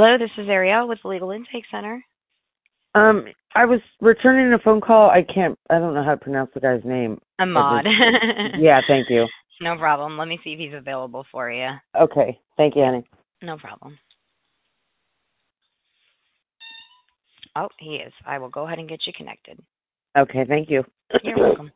Hello, this is Ariel with the Legal Intake Center. I was returning a phone call. I don't know how to pronounce the guy's name. Ahmad. Yeah, thank you. No problem. Let me see if he's available for you. Okay, thank you, honey. No problem. Oh, he is. I will go ahead and get you connected. Okay, thank you. You're welcome.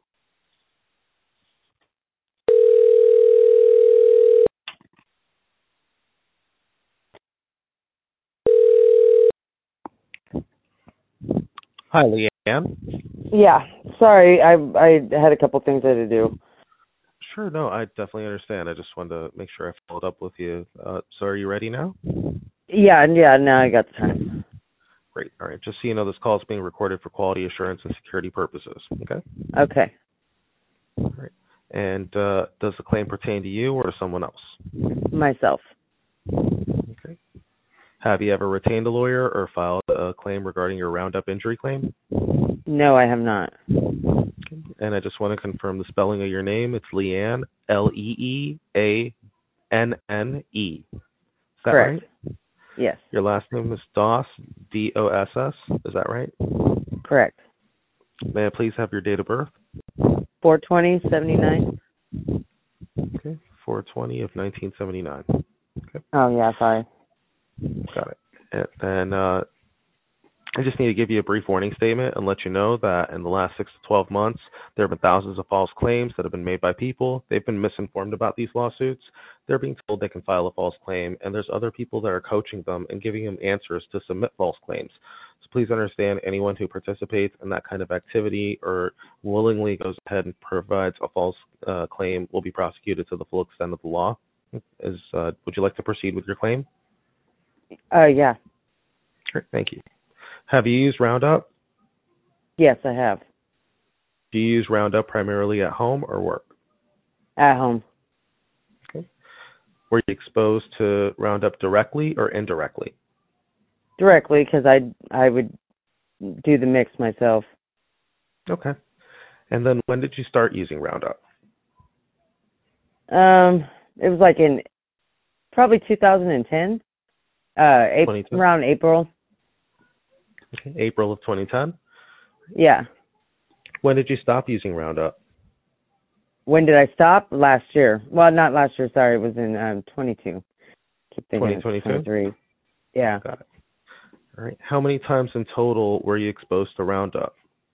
Hi, Leanne. Yeah, sorry, I had a couple things I had to do. Sure, no, I definitely understand. I just wanted to make sure I followed up with you. So are you ready now? Yeah, now I got the time. Great. All right. Just so you know, this call is being recorded for quality assurance and security purposes. Okay? Okay, All right. And does the claim pertain to you or to someone else? myself. Okay. Have you ever retained a lawyer or filed a claim regarding your Roundup injury claim? No, I have not. Okay. And I just want to confirm the spelling of your name. It's Leanne, Leeanne. Is that Correct. right? Yes, Your last name is Doss, Doss. Is that right? correct. May I please have your date of birth? 4/20/79. Okay, 4/20 of 1979. Okay, Oh yeah, sorry. got it. And then I just need to give you a brief warning statement and let you know that in the last 6 to 12 months, there have been thousands of false claims that have been made by people. They've been misinformed about these lawsuits. They're being told they can file a false claim, and there's other people that are coaching them and giving them answers to submit false claims. So please understand, anyone who participates in that kind of activity or willingly goes ahead and provides a false claim will be prosecuted to the full extent of the law. Would you like to proceed with your claim? Yeah. Sure, thank you. Have you used Roundup? Yes, I have. Do you use Roundup primarily at home or work? At home. Okay. Were you exposed to Roundup directly or indirectly? Directly, because I would do the mix myself. Okay. And then when did you start using Roundup? It was like in probably 2010. Around April. Okay. April of 2010? Yeah. When did you stop using Roundup? When did I stop? Last year. Well, not last year. Sorry, it was in 22. Keep thinking it's 2022? 23. Yeah. Got it. All right. How many times in total were you exposed to Roundup?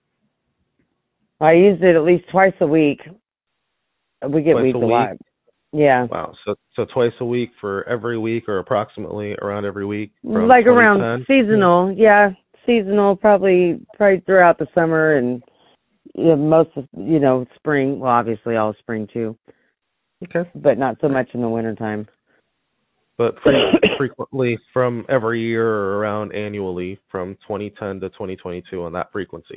I used it at least twice a week. We get weeds a lot. Yeah. Wow. So twice a week for every week, or approximately around every week? Like around seasonal. Yeah. Seasonal, probably throughout the summer and most of, spring. Well, obviously all spring too. Okay. But not so much in the wintertime. But frequently from every year or around annually from 2010 to 2022 on that frequency.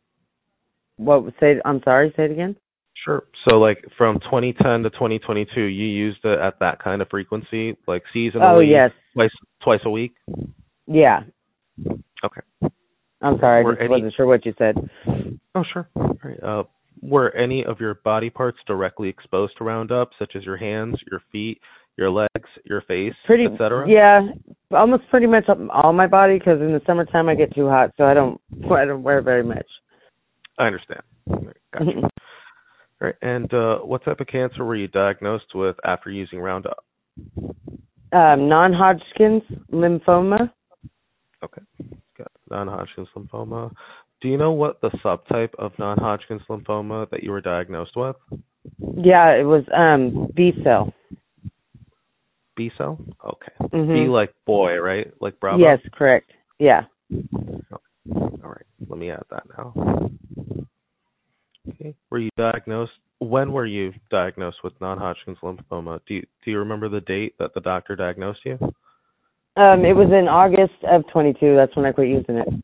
I'm sorry, say it again? Sure. So like from 2010 to 2022, you used it at that kind of frequency, like seasonally? Oh, yes. Twice a week? Yeah. Okay. I'm sorry, I just wasn't sure what you said. Oh, sure. All right. Were any of your body parts directly exposed to Roundup, such as your hands, your feet, your legs, your face, etc.? Yeah, almost pretty much all my body, because in the summertime I get too hot, so I don't wear very much. I understand. Gotcha. All right. And what type of cancer were you diagnosed with after using Roundup? Non-Hodgkin's lymphoma. Okay. Got non-Hodgkin's lymphoma. Do you know what the subtype of non-Hodgkin's lymphoma that you were diagnosed with? Yeah, it was B cell. B cell? Okay. Mm-hmm. B like boy, right? Like Bravo? Yes, correct. Yeah. Okay. All right. Let me add that now. Okay. When were you diagnosed with non-Hodgkin's lymphoma? Do you remember the date that the doctor diagnosed you? It was in August of 22. That's when I quit using it.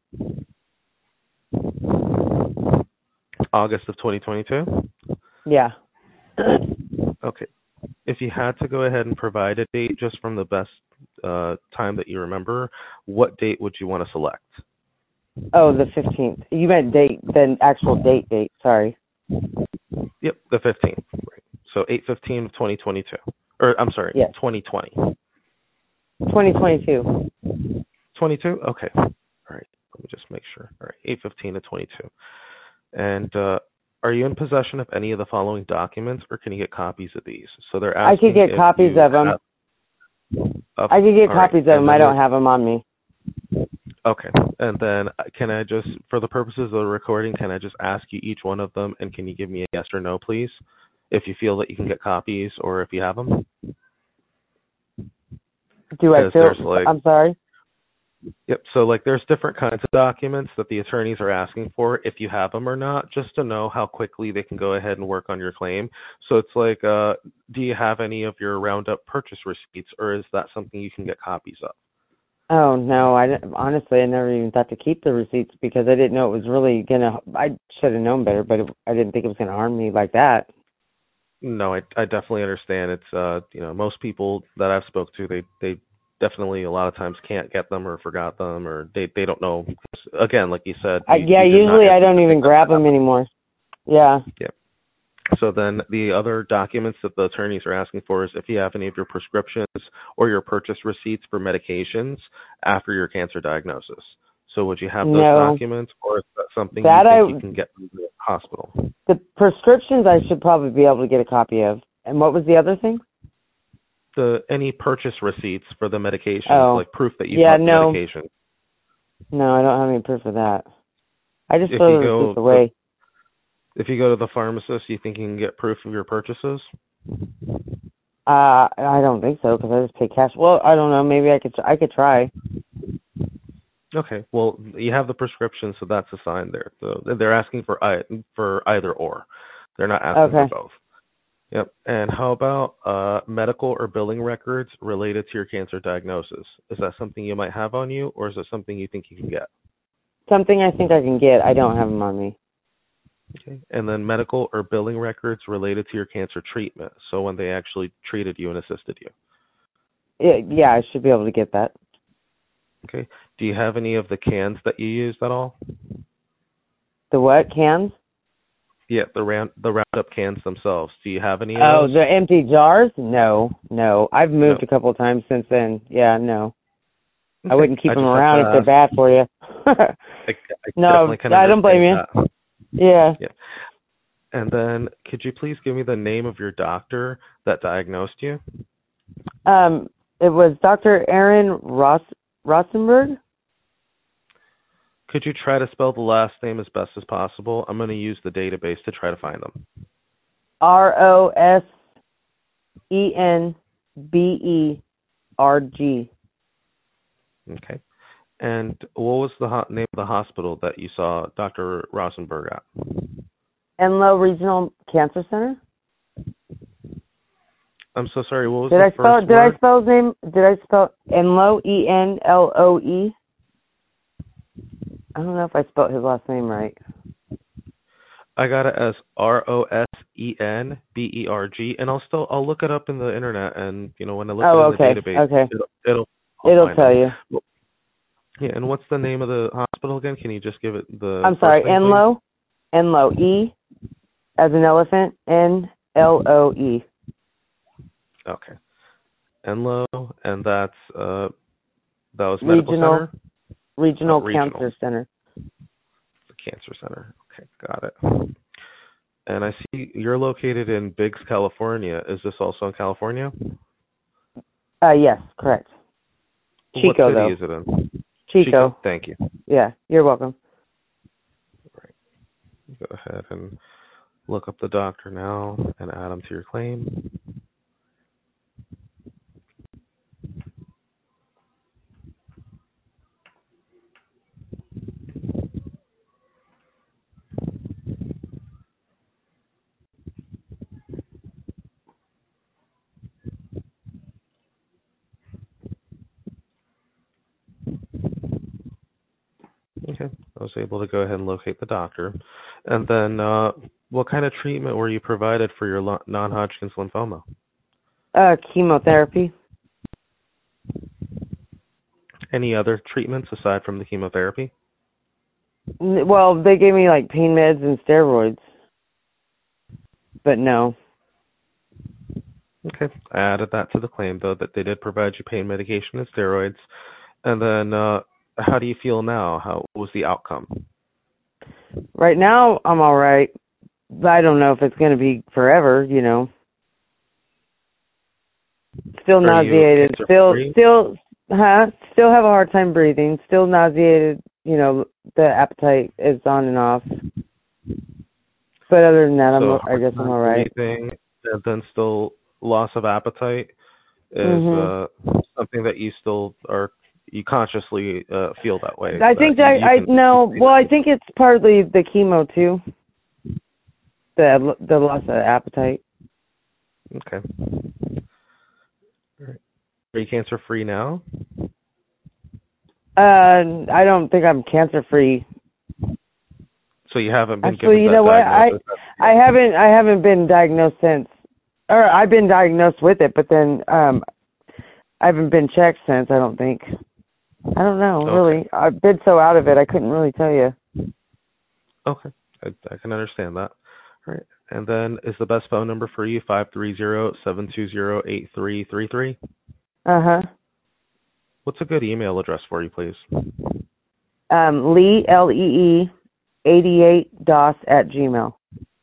August of 2022? Yeah. Okay. If you had to go ahead and provide a date just from the best time that you remember, what date would you want to select? Oh, the 15th. You meant date, then actual date, sorry. Yep, the 15th. Right. So 8/15 of 2022. Or, I'm sorry, yes. 2020. 2022. 22? Okay. All right. Let me just make sure. All right. 8:15 to 22. And are you in possession of any of the following documents, or can you get copies of these? So they're I could asking get if copies you of them. I could get all right. copies of them. And I then don't have them on me. okay. And then can I just, for the purposes of the recording, can I just ask you each one of them, and can you give me a yes or no, please, if you feel that you can get copies or if you have them? Do I feel? Like, I'm sorry. Yep. So like there's different kinds of documents that the attorneys are asking for if you have them or not, just to know how quickly they can go ahead and work on your claim. So it's like, do you have any of your Roundup purchase receipts, or is that something you can get copies of? Oh no, honestly I never even thought to keep the receipts because I didn't know it was really gonna. I should have known better, but I didn't think it was gonna harm me like that. No, I definitely understand. It's most people that I've spoke to, they definitely a lot of times can't get them or forgot them, or they don't know. Again, like you said, Usually I don't even grab them anymore. Yeah. Yeah. So then the other documents that the attorneys are asking for is if you have any of your prescriptions or your purchase receipts for medications after your cancer diagnosis. So would you have those documents, or is that something you can get from the hospital? The prescriptions I should probably be able to get a copy of. And what was the other thing? Any purchase receipts for the medications, like proof that you bought the medication. No, I don't have any proof of that. I just throw the receipts away. If you go to the pharmacist, you think you can get proof of your purchases? I don't think so because I just pay cash. Well, I don't know. Maybe I could try. Okay. Well, you have the prescription, so that's a sign there. So they're asking for either or. They're not asking for both. Yep. And how about medical or billing records related to your cancer diagnosis? Is that something you might have on you, or is it something you think you can get? Something I think I can get. I don't have them on me. Okay. And then medical or billing records related to your cancer treatment, so when they actually treated you and assisted you. Yeah, I should be able to get that. Okay. Do you have any of the cans that you used at all? The what cans? Yeah, the Roundup cans themselves. Do you have any of those? Oh, the empty jars? No. I've moved a couple of times since then. Yeah, no. Okay. I wouldn't keep them around if they're bad for you. No, I don't blame you. That. Yeah. And then, could you please give me the name of your doctor that diagnosed you? It was Dr. Aaron Rosenberg. Could you try to spell the last name as best as possible? I'm going to use the database to try to find them. Rosenberg. Okay. And what was the name of the hospital that you saw Dr. Rosenberg at? Enloe Regional Cancer Center. I'm so sorry. What was the first word? Did I spell his name? Did I spell Enloe? Enloe? I don't know if I spelled his last name right. I got it as Rosenberg, and I'll look it up in the internet, and when I look it in the database, it'll tell you. Well, yeah, and what's the name of the hospital again? Can you just give it the? I'm sorry, Enloe. Enloe, E as an elephant, Nloe. Okay, Enloe, and that was medical center. Regional Cancer Center. The Cancer Center. Okay, got it. And I see you're located in Biggs, California. Is this also in California? Yes, correct. Chico, what city is it in? Chico. Thank you. Yeah, you're welcome. Right. Go ahead and look up the doctor now and add them to your claim. Okay, I was able to go ahead and locate the doctor. And then what kind of treatment were you provided for your non-Hodgkin's lymphoma? Chemotherapy. Any other treatments aside from the chemotherapy? Well, they gave me like pain meds and steroids. But no. Okay, I added that to the claim, though, that they did provide you pain medication and steroids. And then, how do you feel now? How was the outcome? Right now, I'm all right. But I don't know if it's going to be forever, Still nauseated. Still have a hard time breathing. Still nauseated. The appetite is on and off. But other than that, I guess I'm all right. Breathing, and then still loss of appetite is something that you still you consciously feel that way. I think I think it's partly the chemo too. The loss of appetite. Okay. All right. Are you cancer free now? I don't think I'm cancer free. So you haven't been given that diagnosis? I haven't been diagnosed since, or I've been diagnosed with it, but then I haven't been checked since. I don't think. I don't know, really. I've been so out of it, I couldn't really tell you. Okay, I can understand that. All right, and then is the best phone number for you 530-720-8333? What's a good email address for you, please? Lee Lee 88dos@gmail.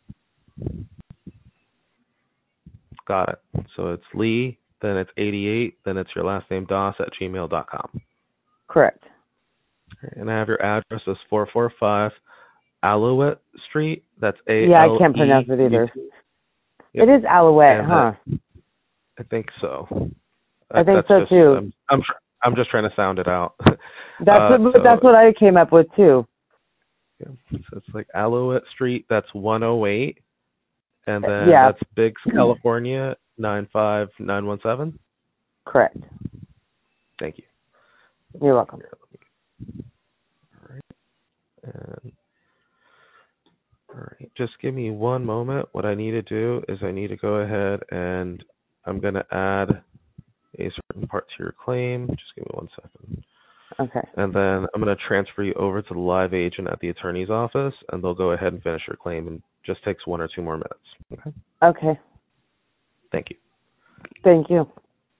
Got it. So it's Lee, then it's 88, then it's your last name dos@gmail.com. Correct. And I have your address as 445 Alouette Street. That's A. Yeah, I can't pronounce it either. Yep. It is Alouette, huh? I think so. I think so too. I'm just trying to sound it out. That's what I came up with too. Yeah. So it's like Alouette Street. That's 108, and then that's Biggs, California 95917. Correct. Thank you. You're welcome. All right. All right. Just give me one moment. What I need to do is I need to go ahead and I'm going to add a certain part to your claim. Just give me 1 second. Okay. And then I'm going to transfer you over to the live agent at the attorney's office, and they'll go ahead and finish your claim, and just takes 1 or 2 more minutes. Okay? Okay. Thank you. Thank you.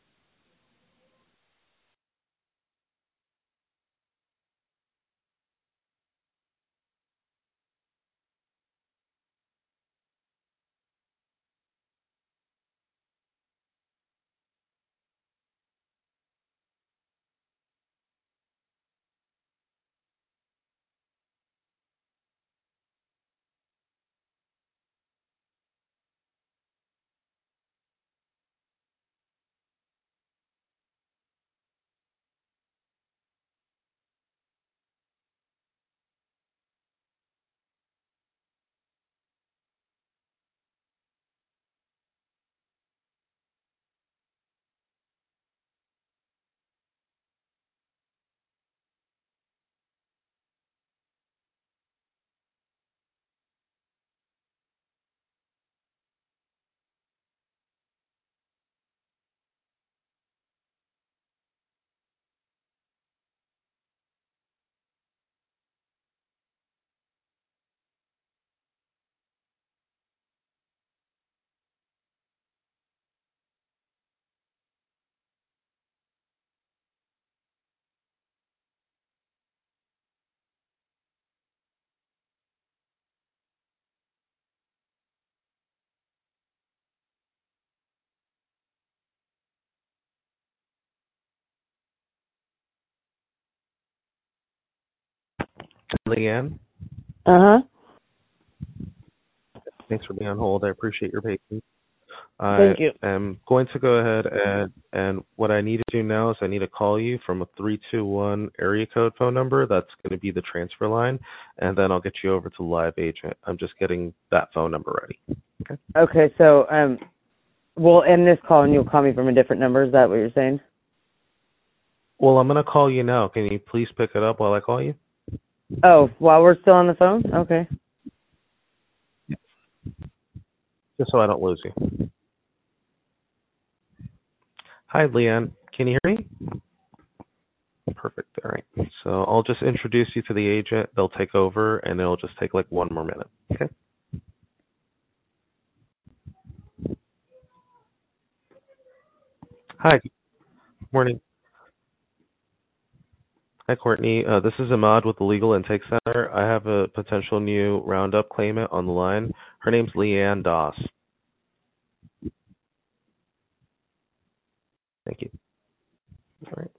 Leanne? Thanks for being on hold. I appreciate your patience. Thank you. I'm going to go ahead and what I need to do now is I need to call you from a 321 area code phone number. That's going to be the transfer line, and then I'll get you over to the live agent. I'm just getting that phone number ready. Okay. Okay. So we'll end this call and you'll call me from a different number. Is that what you're saying? Well, I'm going to call you now. Can you please pick it up while I call you? Oh, while we're still on the phone? Okay. Just so I don't lose you. Hi, Leanne. Can you hear me? Perfect. All right. So I'll just introduce you to the agent. They'll take over, and it'll just take like 1 more minute. Okay? Hi. Morning. Hi, Courtney. This is Ahmad with the Legal Intake Center. I have a potential new Roundup claimant on the line. Her name's Leanne Doss. Thank you. All right.